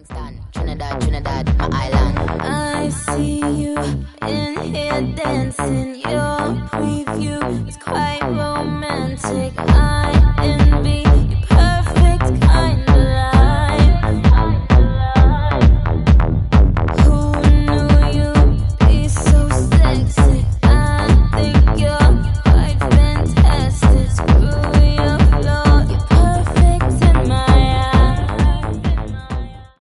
Kingston, Trinidad, my island. I see you in here dancing